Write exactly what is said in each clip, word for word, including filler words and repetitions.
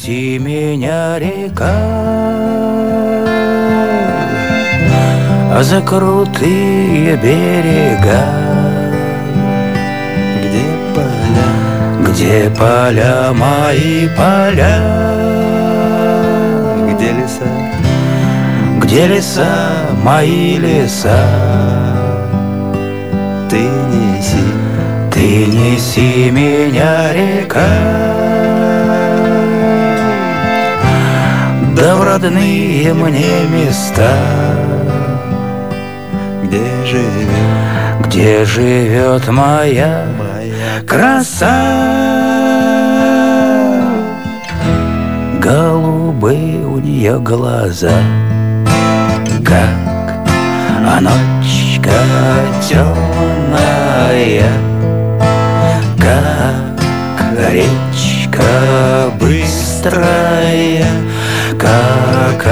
неси меня, река, за крутые берега, где поля, где поля, мои поля, где леса, где леса, мои леса. Ты неси, ты неси меня, река, да в родные мне места, где живет, где живет моя, моя краса. Голубые у нее глаза, как а ночка темная, как речка быстрая, как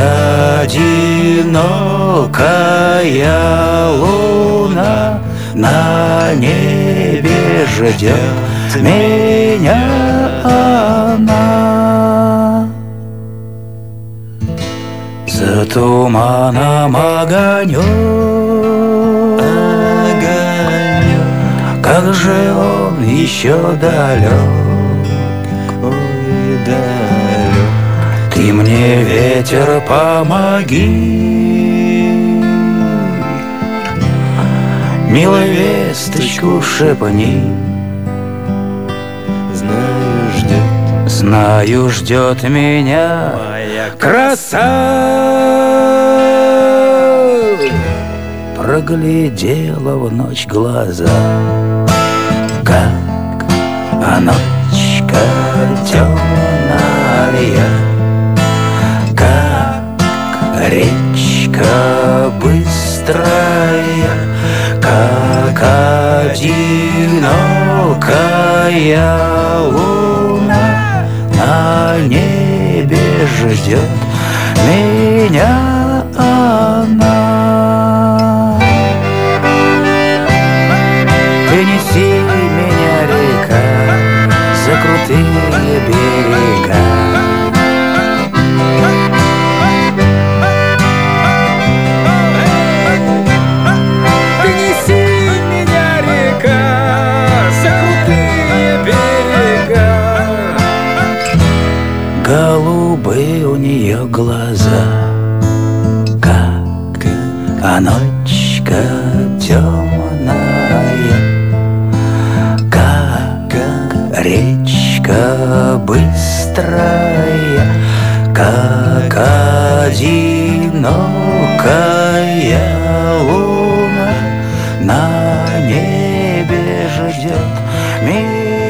одинокая луна на небе ждет меня она. За туманом огонек, огонек, как же он еще далек, ой, далек. Ты мне, ветер, помоги, милая весточку шепни. Знаю, ждет, знаю, ждет меня моя краса. Проглядела в ночь глаза, как а ночка темная, как речка быстрая, как одинокая луна на небе ждет меня она. Ты неси меня, река, за крутые берега, ты неси меня, река, за крутые берега. Голубые у нее глаза, как а ночка темная, как речка быстрая, как одинокая луна на небе ждет меня.